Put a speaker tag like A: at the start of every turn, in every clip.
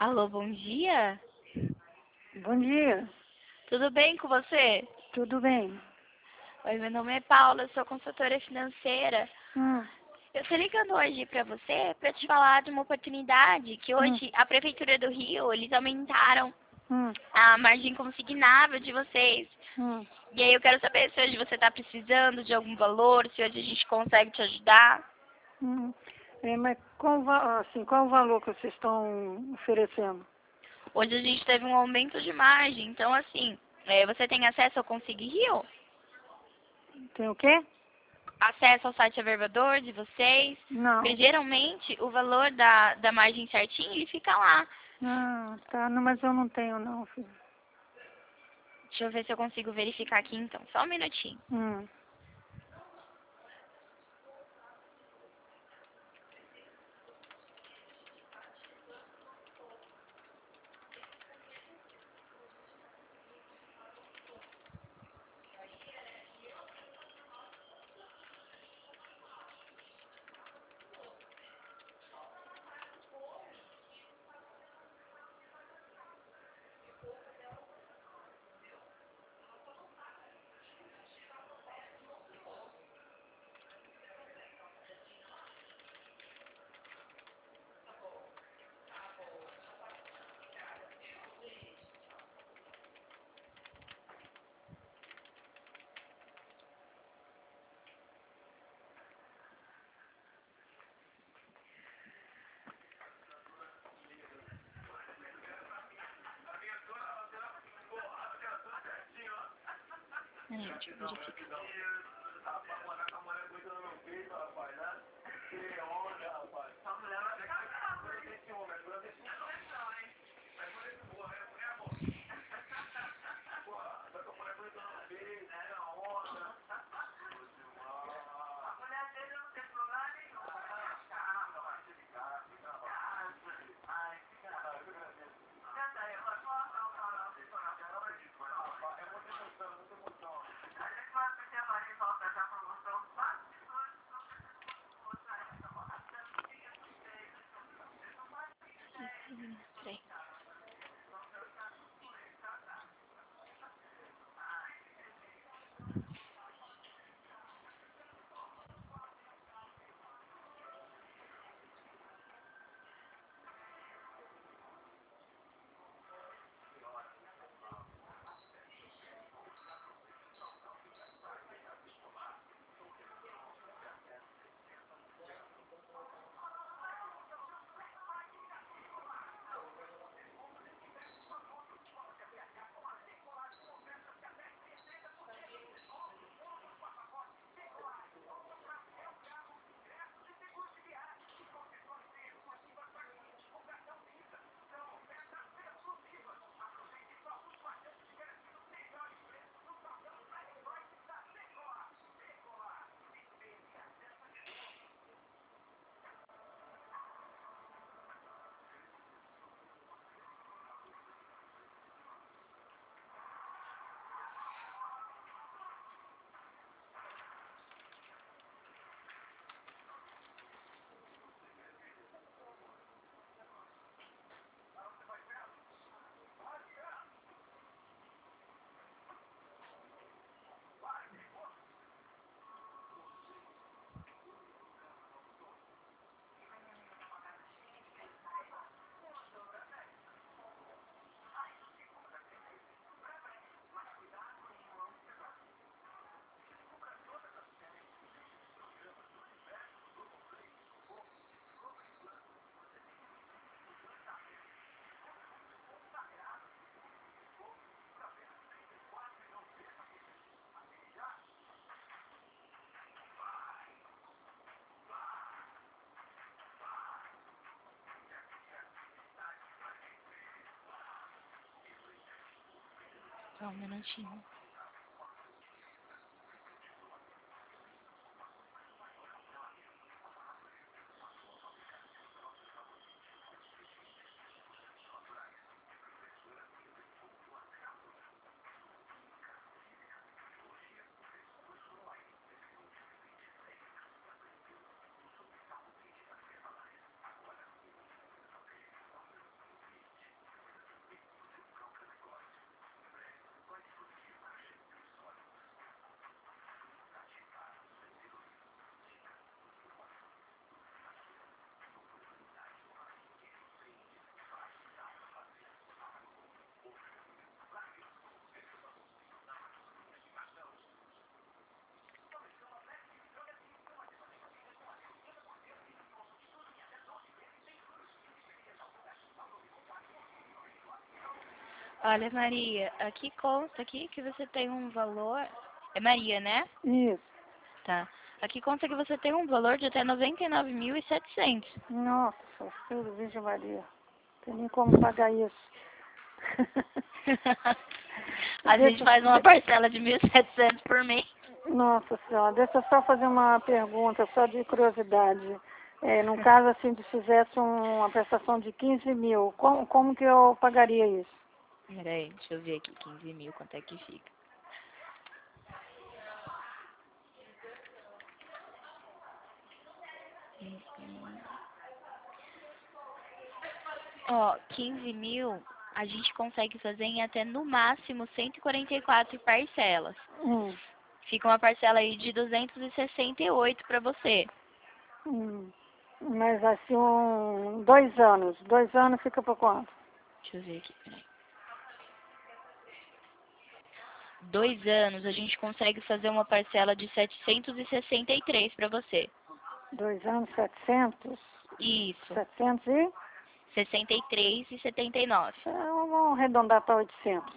A: Alô, bom dia?
B: Bom dia,
A: Tudo bem com você?
B: tudo bem?
A: Oi, meu nome é Paula, eu sou consultora financeira.
B: Hum,
A: Eu estou ligando hoje para você para te falar de uma oportunidade que
B: hum,
A: hoje a Prefeitura do Rio, eles aumentaram
B: hum,
A: a margem consignável de vocês.
B: hum,
A: E aí eu quero saber se hoje você está precisando de algum valor, se hoje a gente consegue te ajudar.
B: hum. Mas qual o valor que vocês estão oferecendo?
A: Hoje a gente teve um aumento de margem, então assim, você tem acesso ao Consigue Rio?
B: Tem o quê?
A: Acesso ao site Averbador de vocês, porque
B: Não.
A: geralmente o valor da margem certinho, ele fica lá.
B: Ah, tá, não, mas eu não tenho não, filho.
A: Deixa eu ver se eu consigo verificar aqui então, só um minutinho.
B: Hum.
A: Deixa eu verificar. Peraí. Só um minutinho. Olha, Maria, aqui consta aqui que você tem um valor... É Maria, né?
B: Isso.
A: Tá. Aqui consta que você tem um valor de até 99.700.
B: Nossa, tudo, Virgem Maria. Não tem nem como pagar isso.
A: A gente faz uma parcela de 1.700 por mês.
B: Nossa Senhora, deixa eu só fazer uma pergunta, só de curiosidade. No caso, assim, de fizesse uma prestação de 15 mil, como que eu pagaria isso?
A: Peraí, deixa eu ver aqui, 15 mil, quanto é que fica? Ó, 15 mil, a gente consegue fazer em até no máximo 144 parcelas. Fica uma parcela aí de 268 para você.
B: Mas assim, 2 anos. 2 anos fica por quanto?
A: Deixa eu ver aqui, peraí. 2 anos, a gente consegue fazer uma parcela de 763 para você.
B: 2 anos, 700?
A: Isso.
B: 700 e?
A: 63,79.
B: Vamos arredondar para 800.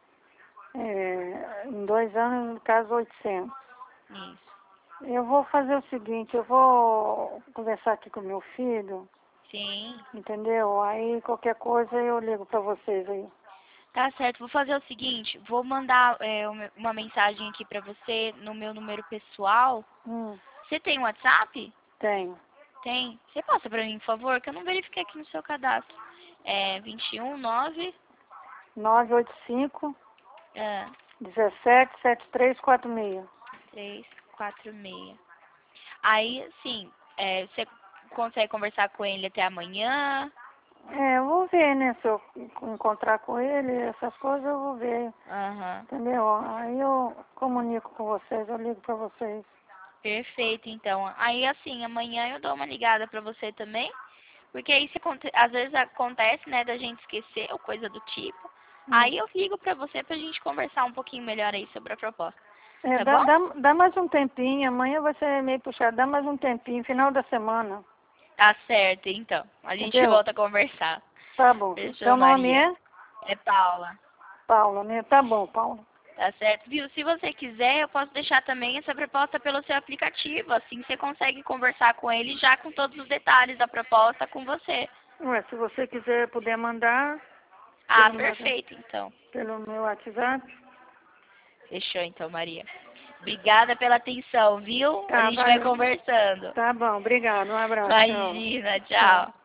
B: Em 2 anos, no caso, 800.
A: Isso.
B: Eu vou fazer o seguinte, eu vou conversar aqui com meu filho,
A: Sim.
B: entendeu? Aí qualquer coisa eu ligo para vocês aí.
A: Tá certo, vou fazer o seguinte, vou mandar uma mensagem aqui pra você no meu número pessoal. Você tem um WhatsApp?
B: Tenho.
A: Tem? Você passa pra mim, por favor, que eu não verifiquei aqui no seu cadastro.
B: 985
A: é,
B: 17 7346.
A: 346. Aí, sim, você consegue conversar com ele até amanhã?
B: Eu vou ver, né? Se eu encontrar com ele, essas coisas eu vou ver.
A: Aham.
B: Entendeu? Aí eu comunico com vocês, eu ligo para vocês.
A: Perfeito, então. Aí, assim, amanhã eu dou uma ligada pra você também. Porque aí, às vezes acontece, né, da gente esquecer ou coisa do tipo. Aí eu ligo pra você pra gente conversar um pouquinho melhor aí sobre a proposta. Tá bom?
B: Dá mais um tempinho, amanhã vai ser meio puxado, dá mais um tempinho, final da semana.
A: Tá certo, então. A gente
B: Entendeu?
A: volta a conversar.
B: Tá bom.
A: Fechou,
B: Seu nome
A: Maria?
B: é?
A: É Paula.
B: Paula, né? Tá bom, Paula.
A: Tá certo, viu? Se você quiser, eu posso deixar também essa proposta pelo seu aplicativo. Assim você consegue conversar com ele já com todos os detalhes da proposta com você.
B: Ué, se você quiser puder mandar
A: Ah, perfeito, então.
B: pelo meu WhatsApp.
A: Fechou, então, Maria. Obrigada pela atenção, viu?
B: Tá,
A: A gente vai conversando.
B: Tá bom, obrigado, um abraço.
A: Imagina, tchau.